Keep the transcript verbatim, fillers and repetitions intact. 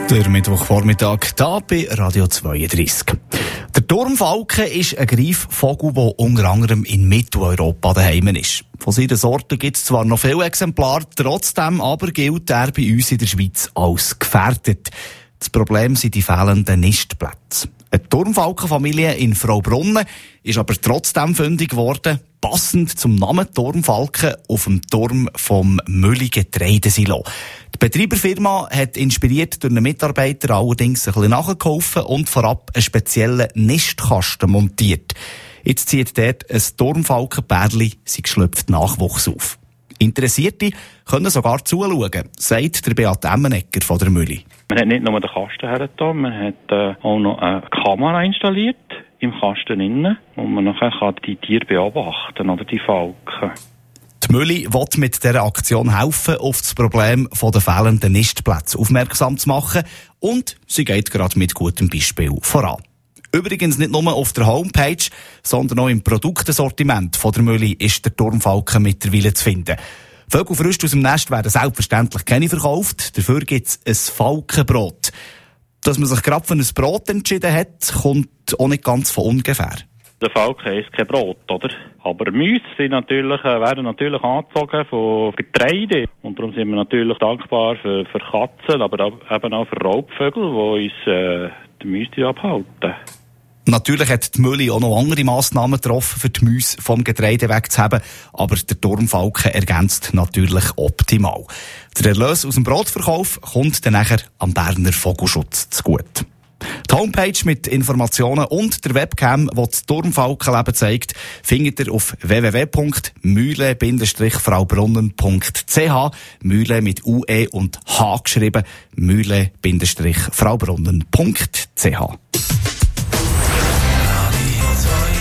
Der Mittwochvormittag hier bei Radio zweiunddreissig. Der Turmfalken ist ein Greifvogel, der unter anderem in Mitteleuropa daheim ist. Von seiner Sorte gibt es zwar noch viele Exemplare, trotzdem aber gilt er bei uns in der Schweiz als gefährdet. Das Problem sind die fehlenden Nistplätze. Eine Turmfalkenfamilie in Fraubrunnen ist aber trotzdem fündig geworden, passend zum Namen Turmfalken auf dem Turm vom Mülli Getreidesilo. Die Betreiberfirma hat inspiriert durch einen Mitarbeiter allerdings ein bisschen nachgeholfen und vorab einen speziellen Nistkasten montiert. Jetzt zieht dort ein Turmfalkenpärli sein geschlüpften Nachwuchs auf. Interessierte können sogar zuschauen, sagt der Beat Emmenegger von der Mülli. Man hat nicht nur den Kasten hergetan, man hat äh, auch noch eine Kamera installiert im Kasten innen, wo man nachher kann die Tiere beobachten oder die Falken. Die Mülli will mit dieser Aktion helfen, auf das Problem der fehlenden Nistplätze aufmerksam zu machen, und sie geht gerade mit gutem Beispiel voran. Übrigens nicht nur auf der Homepage, sondern auch im Produktesortiment von der Mülli ist der Turmfalken mittlerweile zu finden. Vögelfrüchte aus dem Nest werden selbstverständlich keine verkauft, dafür gibt es ein Falkenbrot. Dass man sich gerade für ein Brot entschieden hat, kommt auch nicht ganz von ungefähr. Der Falken ist kein Brot, oder? Aber Mäuse sind natürlich, äh, werden natürlich angezogen von Getreide. Und darum sind wir natürlich dankbar für, für Katzen, aber auch, eben auch für Raubvögel, die uns äh, die Mäuse abhalten. Natürlich hat die Mülli auch noch andere Massnahmen getroffen, für die Mäuse vom Getreide wegzuhaben, aber der Turmfalken ergänzt natürlich optimal. Der Erlös aus dem Brotverkauf kommt dann nachher am Berner Vogelschutz zugute. Die Homepage mit Informationen und der Webcam, die das Turmfalkenleben zeigt, findet ihr auf w w w punkt mühle Bindestrich fraubrunnen punkt c h. Mühle mit U E und H geschrieben. mühle Bindestrich fraubrunnen punkt c h.